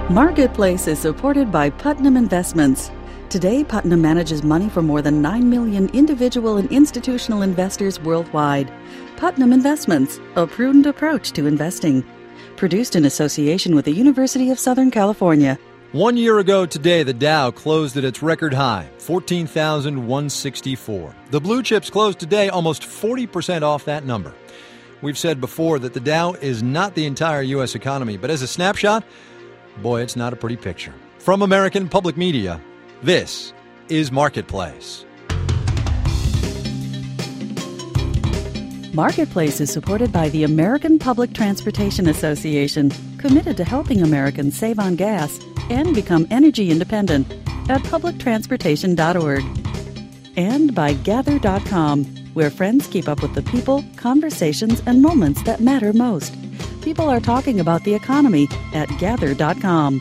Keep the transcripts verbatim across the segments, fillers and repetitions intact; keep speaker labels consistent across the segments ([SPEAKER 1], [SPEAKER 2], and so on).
[SPEAKER 1] Marketplace is supported by Putnam Investments. Today, Putnam manages money for more than nine million individual and institutional investors worldwide. Putnam Investments, a prudent approach to investing. Produced in association with the University of Southern California.
[SPEAKER 2] One year ago today, the Dow closed at its record high, fourteen thousand one hundred sixty-four. The blue chips closed today almost forty percent off that number. We've said before that the Dow is not the entire U S economy, but as a snapshot, boy, it's not a pretty picture. From American Public Media, this is Marketplace.
[SPEAKER 1] Marketplace is supported by the American Public Transportation Association, committed to helping Americans save on gas and become energy independent at public transportation dot org. And by Gather dot com, where friends keep up with the people, conversations, and moments that matter most. People are talking about the economy at Gather dot com.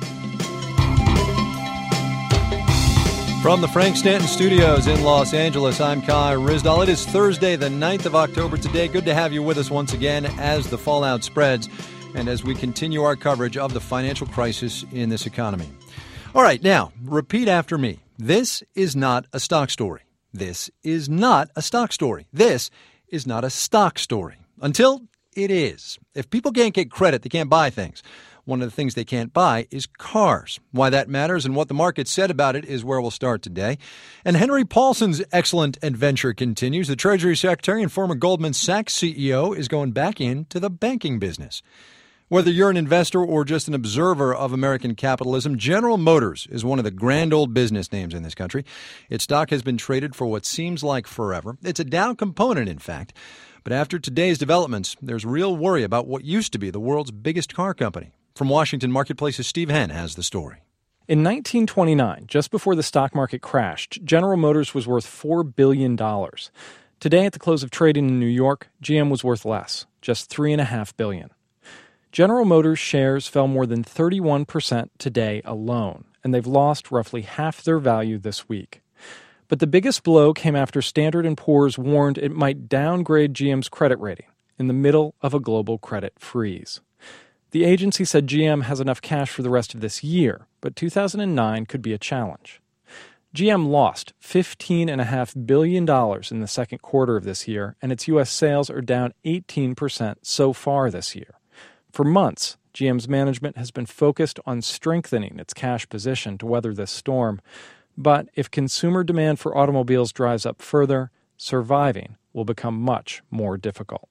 [SPEAKER 2] From the Frank Stanton Studios in Los Angeles, I'm Kai Ryssdal. It is Thursday, the ninth of October today. Good to have you with us once again as the fallout spreads and as we continue our coverage of the financial crisis in this economy. All right, now, repeat after me. This is not a stock story. This is not a stock story. This is not a stock story. Until it is. If people can't get credit, they can't buy things. One of the things they can't buy is cars. Why that matters and what the market said about it is where we'll start today. And Henry Paulson's excellent adventure continues. The Treasury Secretary and former Goldman Sachs C E O is going back into the banking business. Whether you're an investor or just an observer of American capitalism, General Motors is one of the grand old business names in this country. Its stock has been traded for what seems like forever. It's a Dow component, in fact. But after today's developments, there's real worry about what used to be the world's biggest car company. From Washington Marketplace's Steve Henn has the story.
[SPEAKER 3] In nineteen twenty-nine, just before the stock market crashed, General Motors was worth four billion dollars. Today, at the close of trading in New York, G M was worth less, just three point five billion dollars. General Motors shares fell more than thirty-one percent today alone, and they've lost roughly half their value this week. But the biggest blow came after Standard and Poor's warned it might downgrade G M's credit rating in the middle of a global credit freeze. The agency said G M has enough cash for the rest of this year, but two thousand nine could be a challenge. G M lost fifteen point five billion dollars in the second quarter of this year, and its U S sales are down eighteen percent so far this year. For months, G M's management has been focused on strengthening its cash position to weather this storm. But if consumer demand for automobiles dries up further, surviving will become much more difficult.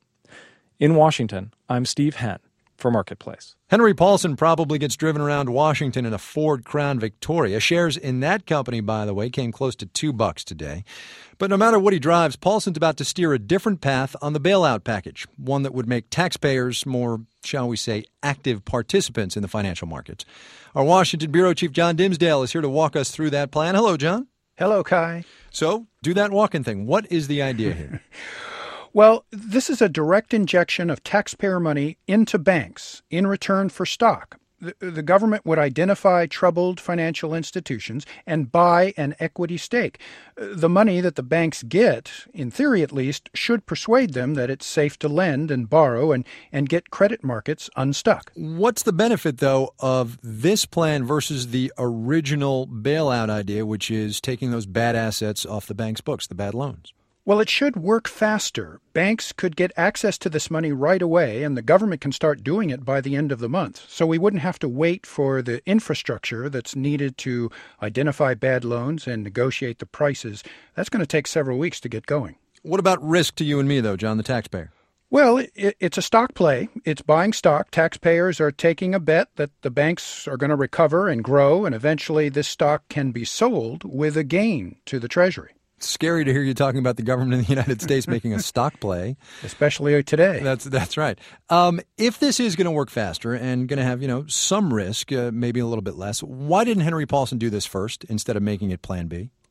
[SPEAKER 3] In Washington, I'm Steve Henn for Marketplace.
[SPEAKER 2] Henry Paulson probably gets driven around Washington in a Ford Crown Victoria. Shares in that company, by the way, came close to two bucks today. But no matter what he drives, Paulson's about to steer a different path on the bailout package, one that would make taxpayers more, shall we say, active participants in the financial markets. Our Washington Bureau Chief John Dimsdale is here to walk us through that plan. Hello, John.
[SPEAKER 4] Hello, Kai.
[SPEAKER 2] So, do that walking thing. What is the idea here?
[SPEAKER 4] Well, this is a direct injection of taxpayer money into banks in return for stock. The, the government would identify troubled financial institutions and buy an equity stake. The money that the banks get, in theory at least, should persuade them that it's safe to lend and borrow and, and get credit markets unstuck.
[SPEAKER 2] What's the benefit, though, of this plan versus the original bailout idea, which is taking those bad assets off the bank's books, the bad loans?
[SPEAKER 4] Well, it should work faster. Banks could get access to this money right away, and the government can start doing it by the end of the month. So we wouldn't have to wait for the infrastructure that's needed to identify bad loans and negotiate the prices. That's going to take several weeks to get going.
[SPEAKER 2] What about risk to you and me, though, John, the taxpayer?
[SPEAKER 4] Well, it, it's a stock play. It's buying stock. Taxpayers are taking a bet that the banks are going to recover and grow, and eventually this stock can be sold with a gain to the Treasury.
[SPEAKER 2] Scary to hear you talking about the government of the United States making a stock play.
[SPEAKER 4] Especially today.
[SPEAKER 2] That's that's right. Um, if this is going to work faster and going to have, you know, some risk, uh, maybe a little bit less, why didn't Henry Paulson do this first instead of making it Plan B?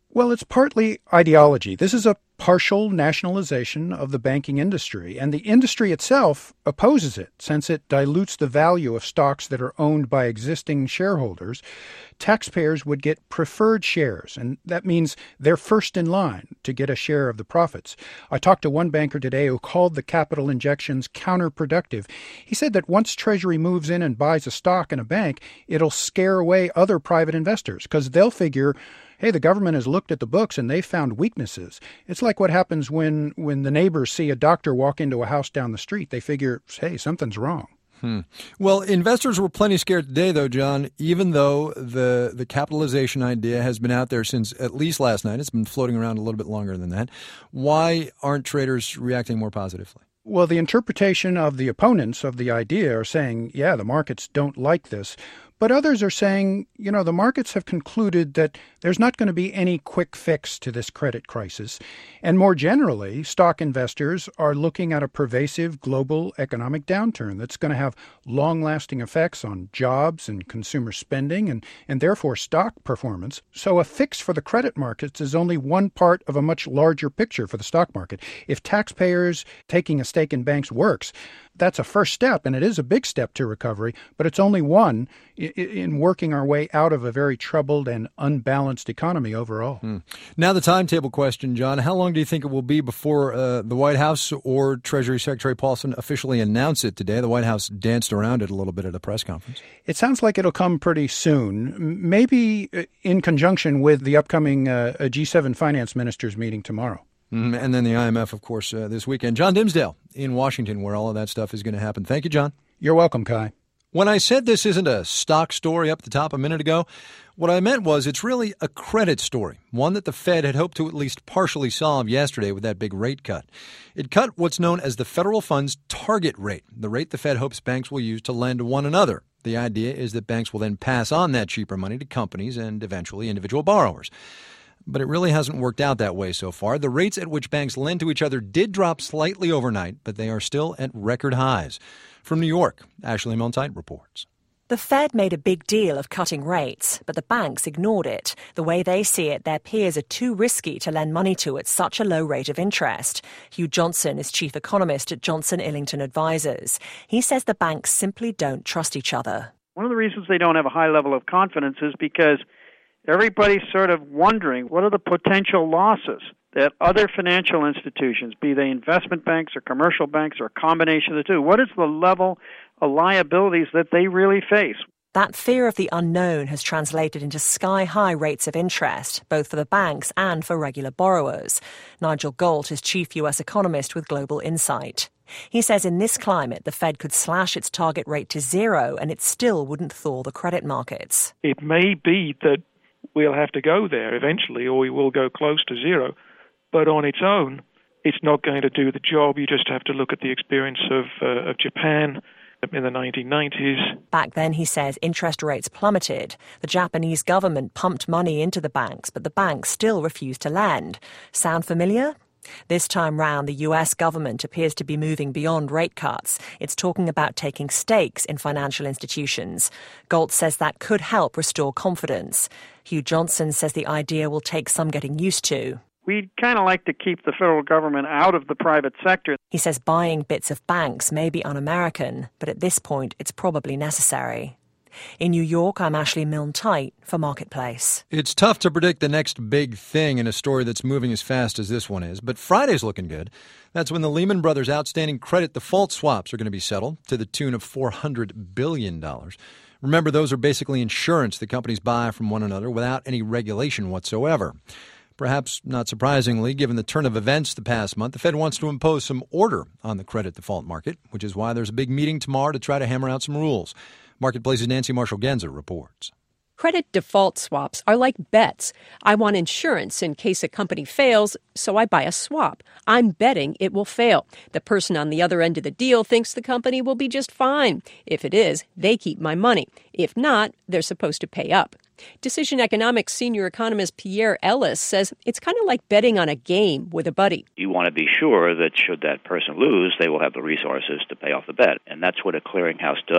[SPEAKER 4] Well, it's partly ideology. This is a partial nationalization of the banking industry, and the industry itself opposes it since it dilutes the value of stocks that are owned by existing shareholders. Taxpayers would get preferred shares, and that means they're first in line to get a share of the profits. I talked to one banker today who called the capital injections counterproductive. He said that once Treasury moves in and buys a stock in a bank, it'll scare away other private investors because they'll figure, hey, the government has looked at the books and they've found weaknesses. It's like what happens when, when the neighbors see a doctor walk into a house down the street. They figure, hey, something's wrong.
[SPEAKER 2] Hmm. Well, investors were plenty scared today, though, John, even though the, the capitalization idea has been out there since at least last night. It's been floating around a little bit longer than that. Why aren't traders reacting more positively?
[SPEAKER 4] Well, the interpretation of the opponents of the idea are saying, yeah, the markets don't like this. But others are saying, you know, the markets have concluded that there's not going to be any quick fix to this credit crisis. And more generally, stock investors are looking at a pervasive global economic downturn that's going to have long-lasting effects on jobs and consumer spending and, and therefore stock performance. So a fix for the credit markets is only one part of a much larger picture for the stock market. If taxpayers taking a stake in banks works, that's a first step, and it is a big step to recovery, but it's only one in working our way out of a very troubled and unbalanced economy overall.
[SPEAKER 2] Hmm. Now the timetable question, John. How long do you think it will be before uh, the White House or Treasury Secretary Paulson officially announce it today? The White House danced around it a little bit at a press conference.
[SPEAKER 4] It sounds like it'll come pretty soon, maybe in conjunction with the upcoming uh, G seven finance ministers meeting tomorrow.
[SPEAKER 2] Mm, and then the I M F, of course, uh, this weekend. John Dimsdale in Washington, where all of that stuff is going to happen. Thank you, John.
[SPEAKER 4] You're welcome, Kai.
[SPEAKER 2] When I said this isn't a stock story up the top a minute ago, what I meant was it's really a credit story, one that the Fed had hoped to at least partially solve yesterday with that big rate cut. It cut what's known as the federal funds target rate, the rate the Fed hopes banks will use to lend to one another. The idea is that banks will then pass on that cheaper money to companies and eventually individual borrowers. But it really hasn't worked out that way so far. The rates at which banks lend to each other did drop slightly overnight, but they are still at record highs. From New York, Ashley Milne-Tyte reports.
[SPEAKER 5] The Fed made a big deal of cutting rates, but the banks ignored it. The way they see it, their peers are too risky to lend money to at such a low rate of interest. Hugh Johnson is chief economist at Johnson Illington Advisors. He says the banks simply don't trust each other.
[SPEAKER 6] One of the reasons they don't have a high level of confidence is because everybody's sort of wondering what are the potential losses that other financial institutions, be they investment banks or commercial banks or a combination of the two, what is the level of liabilities that they really face?
[SPEAKER 5] That fear of the unknown has translated into sky-high rates of interest, both for the banks and for regular borrowers. Nigel Galt is chief U S economist with Global Insight. He says in this climate, the Fed could slash its target rate to zero and it still wouldn't thaw the credit markets.
[SPEAKER 7] It may be that we'll have to go there eventually, or we will go close to zero. But on its own, it's not going to do the job. You just have to look at the experience of, uh, of Japan in the nineteen nineties.
[SPEAKER 5] Back then, he says, interest rates plummeted. The Japanese government pumped money into the banks, but the banks still refused to lend. Sound familiar? This time round, the U S government appears to be moving beyond rate cuts. It's talking about taking stakes in financial institutions. Galt says that could help restore confidence. Hugh Johnson says the idea will take some getting used to.
[SPEAKER 6] We'd kind of like to keep the federal government out of the private sector.
[SPEAKER 5] He says buying bits of banks may be un-American, but at this point it's probably necessary. In New York, I'm Ashley Milne-Tyte for Marketplace.
[SPEAKER 2] It's tough to predict the next big thing in a story that's moving as fast as this one is, but Friday's looking good. That's when the Lehman Brothers outstanding credit default swaps are going to be settled to the tune of four hundred billion dollars. Remember, those are basically insurance that companies buy from one another without any regulation whatsoever. Perhaps not surprisingly, given the turn of events the past month, the Fed wants to impose some order on the credit default market, which is why there's a big meeting tomorrow to try to hammer out some rules. Marketplace's Nancy Marshall-Genzer reports.
[SPEAKER 8] Credit default swaps are like bets. I want insurance in case a company fails, so I buy a swap. I'm betting it will fail. The person on the other end of the deal thinks the company will be just fine. If it is, they keep my money. If not, they're supposed to pay up. Decision Economics senior economist Pierre Ellis says it's kind of like betting on a game with a buddy.
[SPEAKER 9] You want to be sure that should that person lose, they will have the resources to pay off the bet, and that's what a clearinghouse does.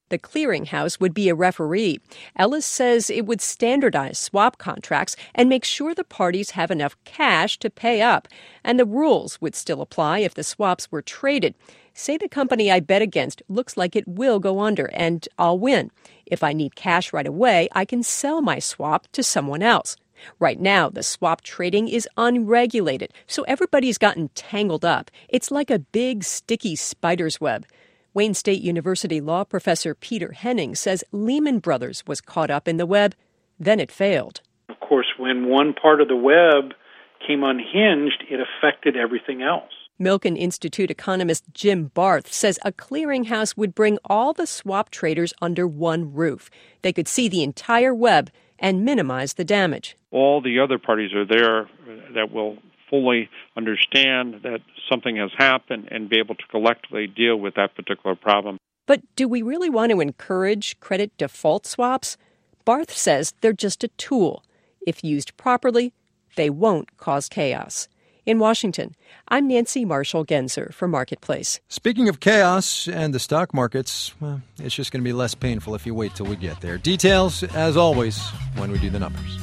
[SPEAKER 8] The clearinghouse would be a referee. Ellis says it would standardize swap contracts and make sure the parties have enough cash to pay up. And the rules would still apply if the swaps were traded. Say the company I bet against looks like it will go under, and I'll win. If I need cash right away, I can sell my swap to someone else. Right now, the swap trading is unregulated, so everybody's gotten tangled up. It's like a big, sticky spider's web. Wayne State University law professor Peter Henning says Lehman Brothers was caught up in the web, then it failed.
[SPEAKER 9] Of course, when one part of the web came unhinged, it affected everything else.
[SPEAKER 8] Milken Institute economist Jim Barth says a clearinghouse would bring all the swap traders under one roof. They could see the entire web and minimize the damage.
[SPEAKER 10] All the other parties are there that will fully understand that something has happened and be able to collectively deal with that particular problem.
[SPEAKER 8] But do we really want to encourage credit default swaps? Barth says they're just a tool. If used properly, they won't cause chaos. In Washington, I'm Nancy Marshall-Genzer for Marketplace.
[SPEAKER 2] Speaking of chaos and the stock markets, well, it's just going to be less painful if you wait till we get there. Details, as always, when we do the numbers.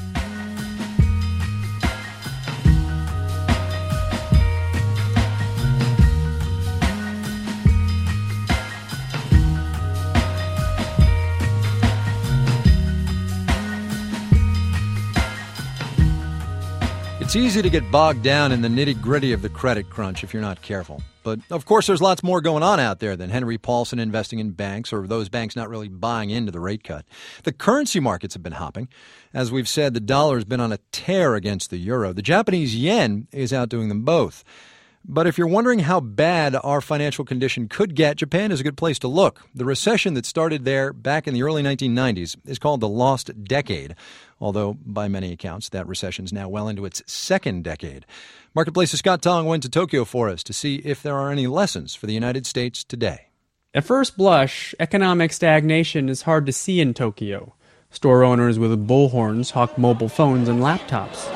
[SPEAKER 2] It's easy to get bogged down in the nitty-gritty of the credit crunch if you're not careful. But, of course, there's lots more going on out there than Henry Paulson investing in banks or those banks not really buying into the rate cut. The currency markets have been hopping. As we've said, the dollar has been on a tear against the euro. The Japanese yen is outdoing them both. But if you're wondering how bad our financial condition could get, Japan is a good place to look. The recession that started there back in the early nineteen nineties is called the Lost Decade, although by many accounts that recession is now well into its second decade. Marketplace's Scott Tong went to Tokyo for us to see if there are any lessons for the United States today.
[SPEAKER 11] At first blush, economic stagnation is hard to see in Tokyo. Store owners with bullhorns hawk mobile phones and laptops.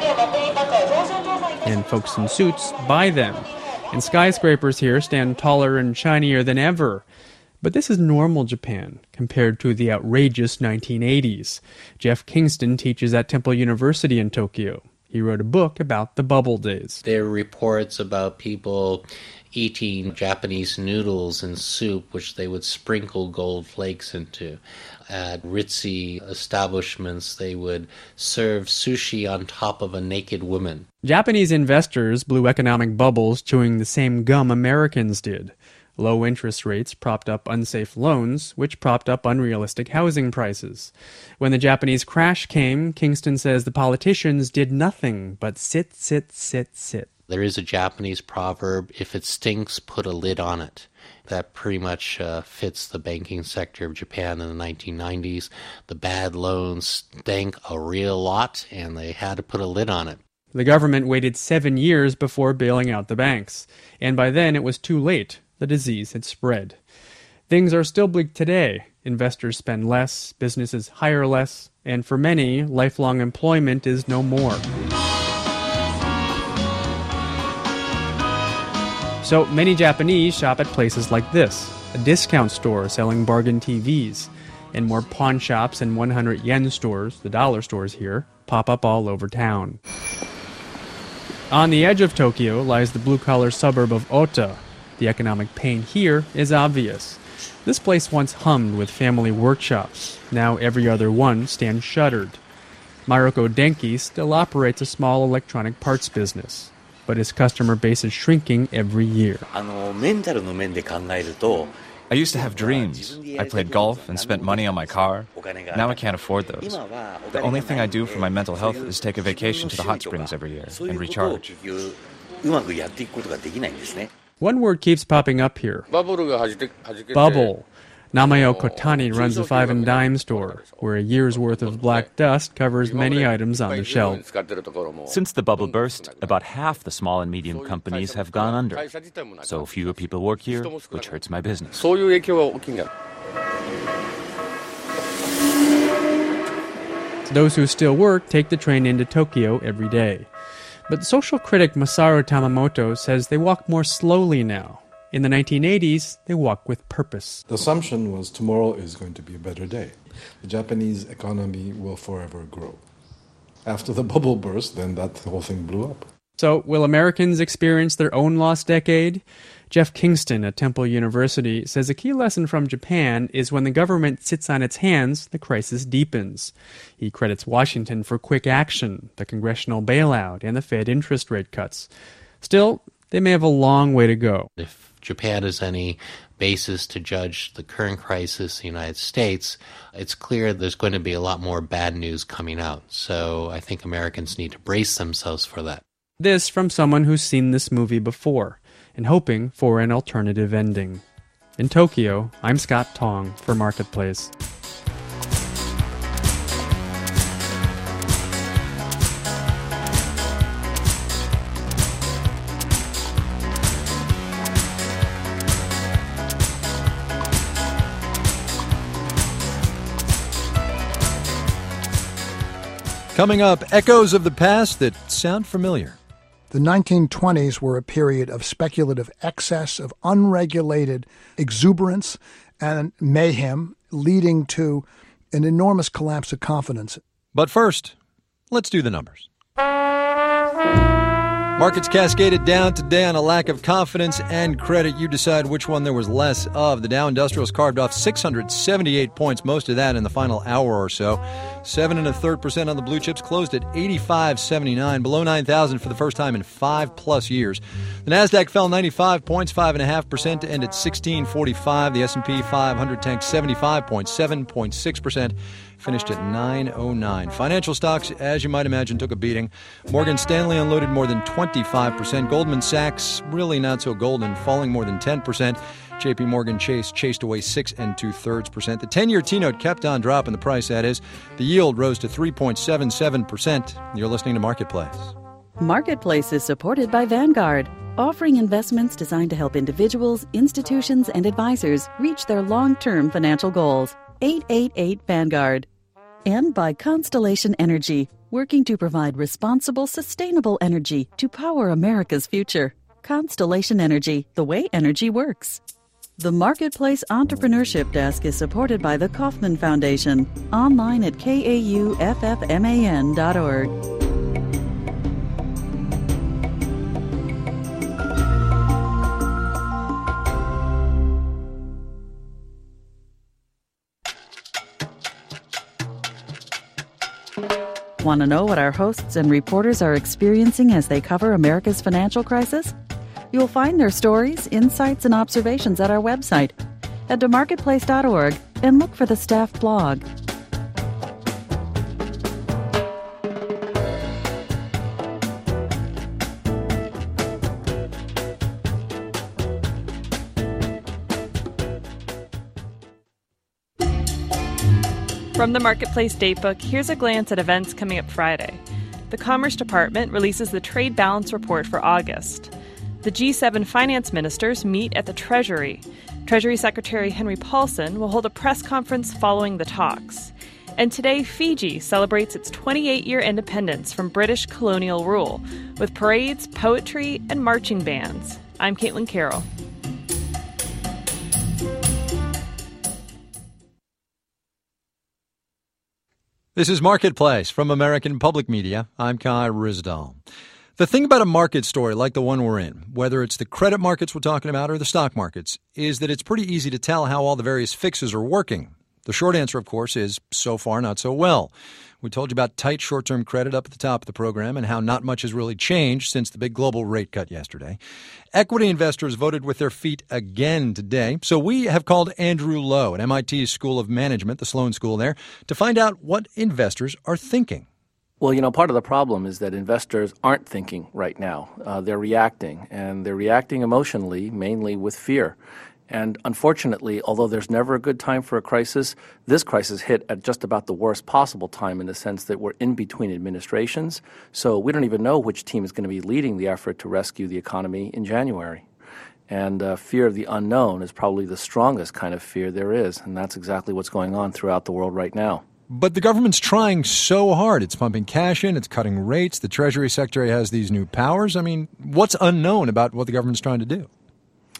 [SPEAKER 11] And folks in suits buy them. And skyscrapers here stand taller and shinier than ever. But this is normal Japan compared to the outrageous nineteen eighties. Jeff Kingston teaches at Temple University in Tokyo. He wrote a book about the bubble days.
[SPEAKER 12] There are reports about people eating Japanese noodles in soup, which they would sprinkle gold flakes into. At ritzy establishments, they would serve sushi on top of a naked woman.
[SPEAKER 11] Japanese investors blew economic bubbles chewing the same gum Americans did. Low interest rates propped up unsafe loans, which propped up unrealistic housing prices. When the Japanese crash came, Kingston says the politicians did nothing but sit, sit, sit, sit.
[SPEAKER 12] There is a Japanese proverb, if it stinks, put a lid on it. That pretty much uh, fits the banking sector of Japan in the nineteen nineties. The bad loans stank a real lot, and they had to put a lid on it.
[SPEAKER 11] The government waited seven years before bailing out the banks, and by then it was too late. The disease had spread. Things are still bleak today. Investors spend less, businesses hire less, and for many, lifelong employment is no more. So many Japanese shop at places like this, a discount store selling bargain T Vs, and more pawn shops and one hundred yen stores, the dollar stores here, pop up all over town. On the edge of Tokyo lies the blue-collar suburb of Ota. The economic pain here is obvious. This place once hummed with family workshops. Now every other one stands shuttered. Maroko Denki still operates a small electronic parts business, but its customer base is shrinking every year.
[SPEAKER 13] I used to have dreams. I played golf and spent money on my car. Now I can't afford those. The only thing I do for my mental health is take a vacation to the hot springs every year and recharge.
[SPEAKER 11] One word keeps popping up here. Bubble. Namayo Kotani runs a five and dime store, where a year's worth of black dust covers many items on the shelf.
[SPEAKER 14] Since the bubble burst, about half the small and medium companies have gone under. So fewer people work here, which hurts my business.
[SPEAKER 11] Those who still work take the train into Tokyo every day. But social critic Masaru Tamamoto says they walk more slowly now, In the nineteen eighties, they walked with purpose.
[SPEAKER 15] The assumption was tomorrow is going to be a better day. The Japanese economy will forever grow. After the bubble burst, then that whole thing blew up.
[SPEAKER 11] So, will Americans experience their own lost decade? Jeff Kingston at Temple University says a key lesson from Japan is when the government sits on its hands, the crisis deepens. He credits Washington for quick action, the congressional bailout, and the Fed interest rate cuts. Still, they may have a long way to go.
[SPEAKER 12] If Japan is any basis to judge the current crisis in the United States, it's clear there's going to be a lot more bad news coming out. So I think Americans need to brace themselves for that.
[SPEAKER 11] This from someone who's seen this movie before and hoping for an alternative ending. In Tokyo, I'm Scott Tong for Marketplace.
[SPEAKER 2] Coming up, echoes of the past that sound familiar.
[SPEAKER 4] The nineteen twenties were a period of speculative excess, of unregulated exuberance and mayhem, leading to an enormous collapse of confidence.
[SPEAKER 2] But first, let's do the numbers. Markets cascaded down today on a lack of confidence and credit. You decide which one there was less of. The Dow Industrials carved off six hundred seventy-eight points, most of that in the final hour or so. Seven and a third percent on the blue chips, closed at eighty-five seventy-nine, below nine thousand for the first time in five plus years. The Nasdaq fell ninety-five points, five and a half percent to end at sixteen forty-five. The S and P five hundred tanked seventy-five points, seven point six percent. Finished at nine oh nine. Financial stocks, as you might imagine, took a beating. Morgan Stanley unloaded more than twenty-five percent. Goldman Sachs, really not so golden, falling more than ten percent. J P Morgan Chase chased away six and two-thirds percent. The ten-year T-note kept on dropping, the price, that is. The yield rose to three point seven seven percent. You're listening to Marketplace.
[SPEAKER 1] Marketplace is supported by Vanguard, offering investments designed to help individuals, institutions, and advisors reach their long-term financial goals. eight eight eight Vanguard. And by Constellation Energy, working to provide responsible, sustainable energy to power America's future. Constellation Energy, the way energy works. The Marketplace Entrepreneurship Desk is supported by the Kauffman Foundation, online at K A U F F M A N dot org. Want to know what our hosts and reporters are experiencing as they cover America's financial crisis? You'll find their stories, insights, and observations at our website. Head to marketplace dot org and look for the staff blog.
[SPEAKER 16] From the Marketplace Datebook, here's a glance at events coming up Friday. The Commerce Department releases the Trade Balance Report for August. The G seven finance ministers meet at the Treasury. Treasury Secretary Henry Paulson will hold a press conference following the talks. And today, Fiji celebrates its twenty-eight-year independence from British colonial rule, with parades, poetry, and marching bands. I'm Caitlin Carroll.
[SPEAKER 2] This is Marketplace from American Public Media. I'm Kai Ryssdal. The thing about a market story like the one we're in, whether it's the credit markets we're talking about or the stock markets, is that it's pretty easy to tell how all the various fixes are working. The short answer, of course, is so far not so well. We told you about tight short-term credit up at the top of the program and how not much has really changed since the big global rate cut yesterday. Equity investors voted with their feet again today. So we have called Andrew Lo at M I T's School of Management, the Sloan School there, to find out what investors are thinking.
[SPEAKER 17] Well, you know, part of the problem is that investors aren't thinking right now. Uh, they're reacting, and they're reacting emotionally, mainly with fear. And unfortunately, although there's never a good time for a crisis, this crisis hit at just about the worst possible time in the sense that we're in between administrations. So we don't even know which team is going to be leading the effort to rescue the economy in January. And uh, fear of the unknown is probably the strongest kind of fear there is. And that's exactly what's going on throughout the world right now.
[SPEAKER 2] But the government's trying so hard. It's pumping cash in. It's cutting rates. The Treasury Secretary has these new powers. I mean, what's unknown about what the government's trying to do?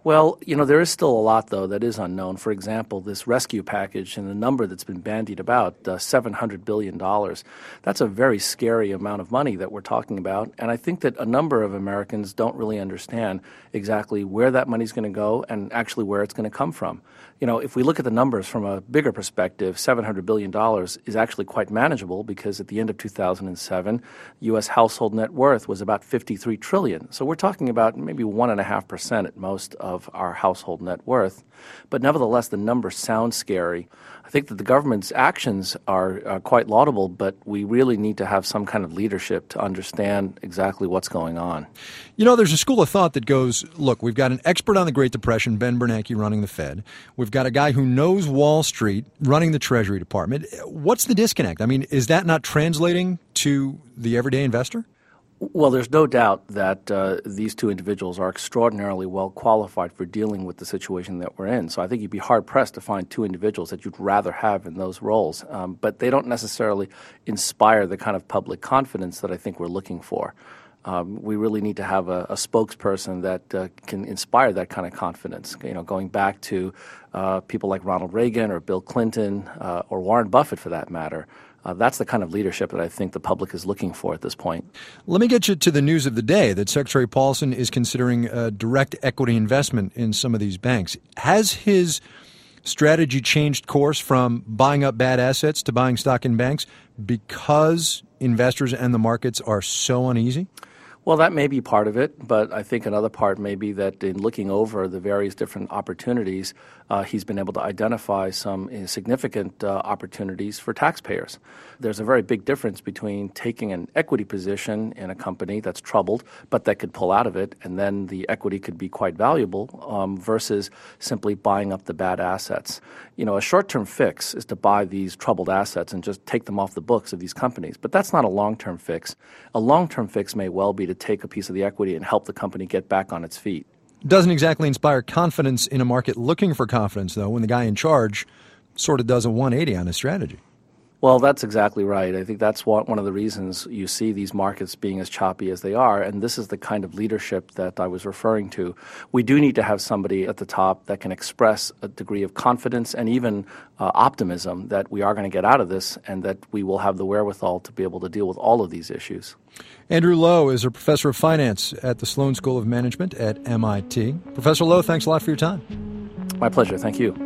[SPEAKER 17] Well, you know, there is still a lot, though, that is unknown. For example, this rescue package and the number that's been bandied about, uh, seven hundred billion dollars, that's a very scary amount of money that we're talking about. And I think that a number of Americans don't really understand exactly where that money's going to go and actually where it's going to come from. You know, if we look at the numbers from a bigger perspective, seven hundred billion dollars is actually quite manageable because at the end of two thousand seven, U S household net worth was about fifty-three trillion dollars. So we're talking about maybe one point five percent at most of our household net worth. But nevertheless, the number sounds scary. I think that the government's actions are uh, quite laudable, but we really need to have some kind of leadership to understand exactly what's going on.
[SPEAKER 2] You know, there's a school of thought that goes, look, we've got an expert on the Great Depression, Ben Bernanke, running the Fed. We've got a guy who knows Wall Street running the Treasury Department. What's the disconnect? I mean, is that not translating to the everyday investor?
[SPEAKER 17] Well, there's no doubt that uh, these two individuals are extraordinarily well qualified for dealing with the situation that we're in. So I think you'd be hard-pressed to find two individuals that you'd rather have in those roles. Um, but they don't necessarily inspire the kind of public confidence that I think we're looking for. Um, we really need to have a, a spokesperson that uh, can inspire that kind of confidence. You know, going back to uh, people like Ronald Reagan or Bill Clinton uh, or Warren Buffett, for that matter. Uh, that's the kind of leadership that I think the public is looking for at this point.
[SPEAKER 2] Let me get you to the news of the day that Secretary Paulson is considering a direct equity investment in some of these banks. Has his strategy changed course from buying up bad assets to buying stock in banks because investors and the markets are so uneasy?
[SPEAKER 17] Well, that may be part of it, but I think another part may be that in looking over the various different opportunities, uh, he's been able to identify some uh, significant uh, opportunities for taxpayers. There's a very big difference between taking an equity position in a company that's troubled, but that could pull out of it, and then the equity could be quite valuable, um, versus simply buying up the bad assets. You know, a short-term fix is to buy these troubled assets and just take them off the books of these companies, but that's not a long-term fix. A long-term fix may well be to take a piece of the equity and help the company get back on its feet.
[SPEAKER 2] Doesn't exactly inspire confidence in a market looking for confidence, though, when the guy in charge sort of does a one eighty on his strategy.
[SPEAKER 17] Well, that's exactly right. I think that's what, one of the reasons you see these markets being as choppy as they are, and this is the kind of leadership that I was referring to. We do need to have somebody at the top that can express a degree of confidence and even uh, optimism that we are going to get out of this and that we will have the wherewithal to be able to deal with all of these issues.
[SPEAKER 2] Andrew Lo is a professor of finance at the Sloan School of Management at M I T. Professor Lo, thanks a lot for your time.
[SPEAKER 17] My pleasure. Thank you.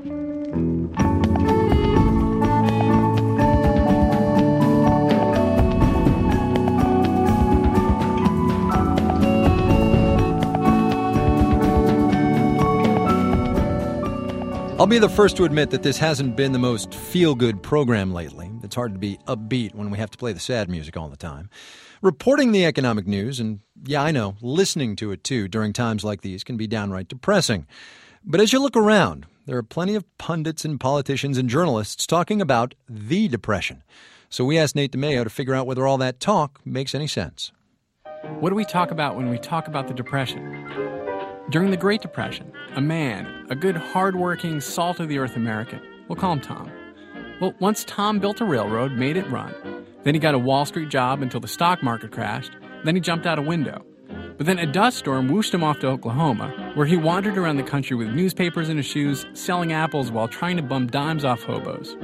[SPEAKER 2] I'll be the first to admit that this hasn't been the most feel-good program lately. It's hard to be upbeat when we have to play the sad music all the time. Reporting the economic news, and yeah, I know, listening to it too during times like these can be downright depressing. But as you look around, there are plenty of pundits and politicians and journalists talking about the Depression. So we asked Nate DeMeo to figure out whether all that talk makes any sense.
[SPEAKER 11] What do we talk about when we talk about the Depression? During the Great Depression, a man, a good, hard-working, salt-of-the-earth American, we'll call him Tom. Well, once Tom built a railroad, made it run. Then he got a Wall Street job until the stock market crashed. Then he jumped out a window. But then a dust storm whooshed him off to Oklahoma, where he wandered around the country with newspapers in his shoes, selling apples while trying to bum dimes off hobos.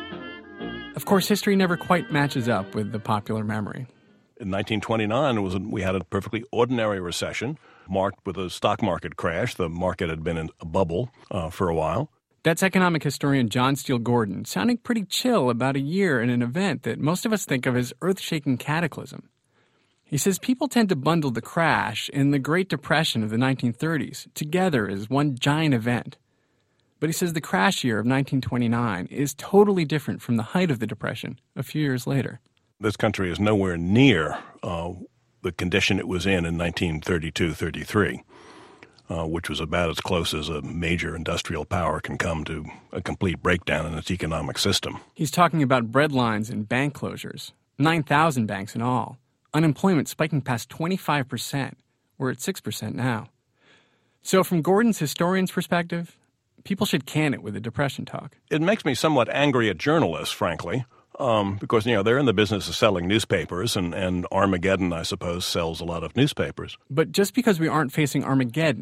[SPEAKER 11] Of course, history never quite matches up with the popular memory.
[SPEAKER 18] In nineteen twenty-nine, it was, we had a perfectly ordinary recession, marked with a stock market crash. The market had been in a bubble uh, for a while.
[SPEAKER 11] That's economic historian John Steele Gordon, sounding pretty chill about a year in an event that most of us think of as earth-shaking cataclysm. He says people tend to bundle the crash and the Great Depression of the nineteen thirties together as one giant event. But he says the crash year of nineteen twenty-nine is totally different from the height of the Depression a few years later.
[SPEAKER 18] This country is nowhere near uh, the condition it was in in nineteen thirty-two thirty-three, uh, which was about as close as a major industrial power can come to a complete breakdown in its economic system.
[SPEAKER 11] He's talking about breadlines and bank closures, nine thousand banks in all, unemployment spiking past twenty-five percent. We're at six percent now. So from Gordon's historian's perspective, people should can it with the Depression talk.
[SPEAKER 18] It makes me somewhat angry at journalists, frankly. Um, because, you know, they're in the business of selling newspapers, and, and Armageddon, I suppose, sells a lot of newspapers.
[SPEAKER 11] But just because we aren't facing Armageddon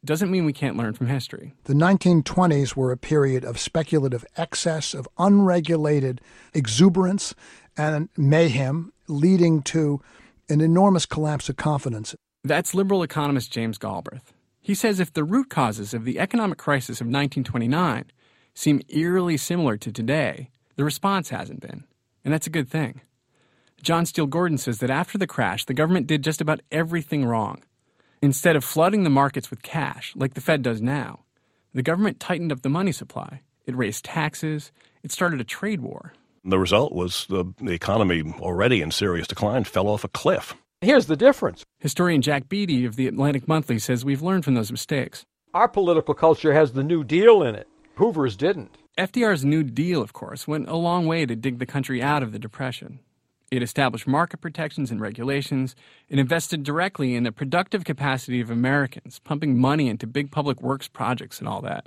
[SPEAKER 11] doesn't mean we can't learn from history.
[SPEAKER 4] The nineteen twenties were a period of speculative excess, of unregulated exuberance and mayhem, leading to an enormous collapse of confidence.
[SPEAKER 11] That's liberal economist James Galbraith. He says if the root causes of the economic crisis of nineteen twenty-nine seem eerily similar to today, the response hasn't been. And that's a good thing. John Steele Gordon says that after the crash, the government did just about everything wrong. Instead of flooding the markets with cash, like the Fed does now, the government tightened up the money supply. It raised taxes. It started a trade war.
[SPEAKER 18] The result was the, the economy, already in serious decline, fell off a cliff.
[SPEAKER 19] Here's the difference.
[SPEAKER 11] Historian Jack Beatty of the Atlantic Monthly says we've learned from those mistakes.
[SPEAKER 19] Our political culture has the New Deal in it. Hoover's didn't.
[SPEAKER 11] F D R's New Deal, of course, went a long way to dig the country out of the Depression. It established market protections and regulations. It invested directly in the productive capacity of Americans, pumping money into big public works projects and all that.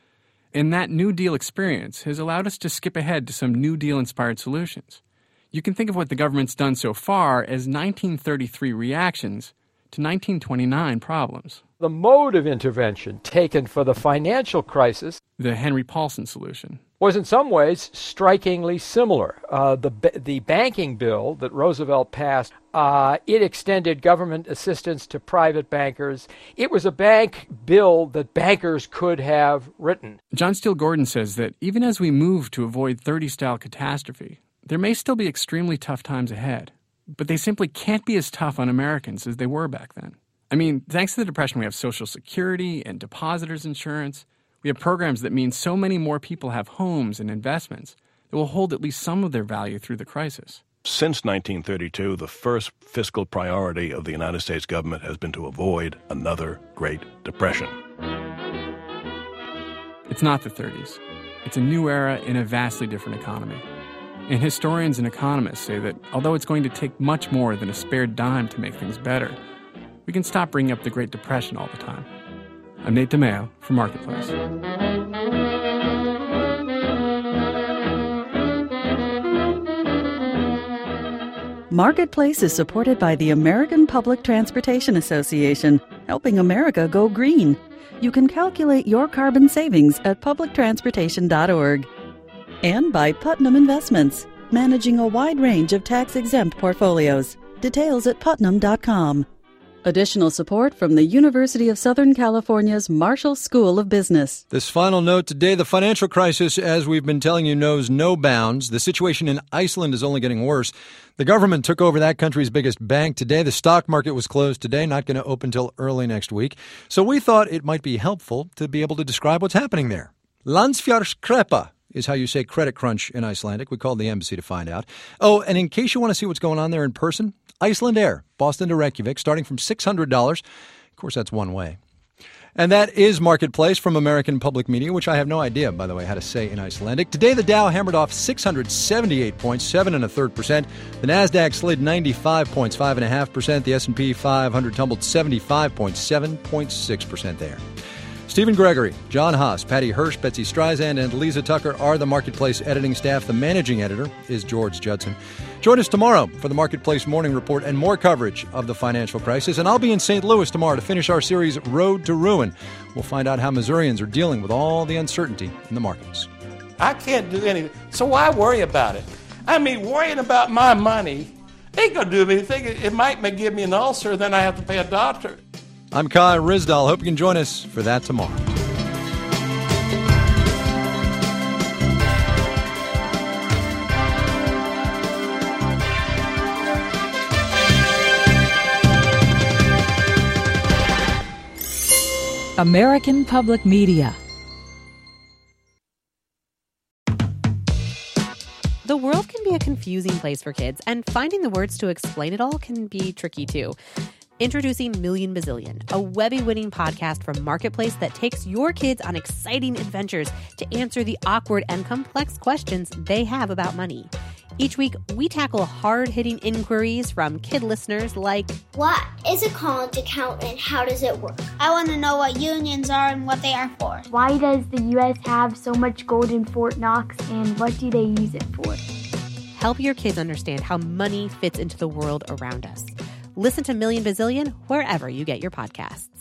[SPEAKER 11] And that New Deal experience has allowed us to skip ahead to some New Deal-inspired solutions. You can think of what the government's done so far as nineteen thirty-three reactions to nineteen twenty-nine problems.
[SPEAKER 19] The mode of intervention taken for the financial crisis,
[SPEAKER 11] the Henry Paulson solution,
[SPEAKER 19] was in some ways strikingly similar. Uh, the the banking bill that Roosevelt passed, uh, it extended government assistance to private bankers. It was a bank bill that bankers could have written.
[SPEAKER 11] John Steele Gordon says that even as we move to avoid thirties-style catastrophe, there may still be extremely tough times ahead, but they simply can't be as tough on Americans as they were back then. I mean, thanks to the Depression, we have Social Security and depositors insurance. We have programs that mean so many more people have homes and investments that will hold at least some of their value through the crisis.
[SPEAKER 18] Since nineteen thirty-two, the first fiscal priority of the United States government has been to avoid another Great Depression.
[SPEAKER 11] It's not the thirties. It's a new era in a vastly different economy. And historians and economists say that although it's going to take much more than a spare dime to make things better, we can stop bringing up the Great Depression all the time. I'm Nate DeMeo for Marketplace.
[SPEAKER 1] Marketplace is supported by the American Public Transportation Association, helping America go green. You can calculate your carbon savings at public transportation dot org. And by Putnam Investments, managing a wide range of tax-exempt portfolios. Details at putnam dot com. Additional support from the University of Southern California's Marshall School of Business.
[SPEAKER 2] This final note today, the financial crisis, as we've been telling you, knows no bounds. The situation in Iceland is only getting worse. The government took over that country's biggest bank today. The stock market was closed today, not going to open till early next week. So we thought it might be helpful to be able to describe what's happening there. Landsfjárskrepa is how you say credit crunch in Icelandic. We called the embassy to find out. Oh, and in case you want to see what's going on there in person, Iceland Air, Boston to Reykjavik, starting from six hundred dollars. Of course, that's one way. And that is Marketplace from American Public Media, which I have no idea, by the way, how to say in Icelandic. Today, the Dow hammered off six hundred seventy-eight points, seven and a third percent. The Nasdaq slid ninety-five points, five and a half percent. The S and P five hundred tumbled seventy-five points, seven point six percent there. Stephen Gregory, John Haas, Patty Hirsch, Betsy Streisand, and Lisa Tucker are the Marketplace editing staff. The managing editor is George Judson. Join us tomorrow for the Marketplace Morning Report and more coverage of the financial crisis. And I'll be in Saint Louis tomorrow to finish our series, Road to Ruin. We'll find out how Missourians are dealing with all the uncertainty in the markets.
[SPEAKER 20] I can't do anything, so why worry about it? I mean, worrying about my money ain't going to do me anything. It might give me an ulcer, then I have to pay a doctor.
[SPEAKER 2] I'm Kai Ryssdal. Hope you can join us for that tomorrow.
[SPEAKER 21] American Public Media.
[SPEAKER 22] The world can be a confusing place for kids, and finding the words to explain it all can be tricky too. Introducing Million Bazillion, a Webby-winning podcast from Marketplace that takes your kids on exciting adventures to answer the awkward and complex questions they have about money. Each week, we tackle hard-hitting inquiries from kid listeners like,
[SPEAKER 23] what is a college account and how does it work? I want to know what unions are and what they are for.
[SPEAKER 24] Why does the U S have so much gold in Fort Knox and what do they use it for?
[SPEAKER 22] Help your kids understand how money fits into the world around us. Listen to Million Bazillion wherever you get your podcasts.